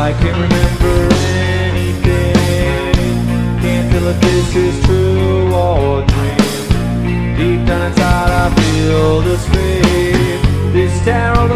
I can't remember anything. Can't tell if this is true or dream. Deep down inside I feel this fear. This terror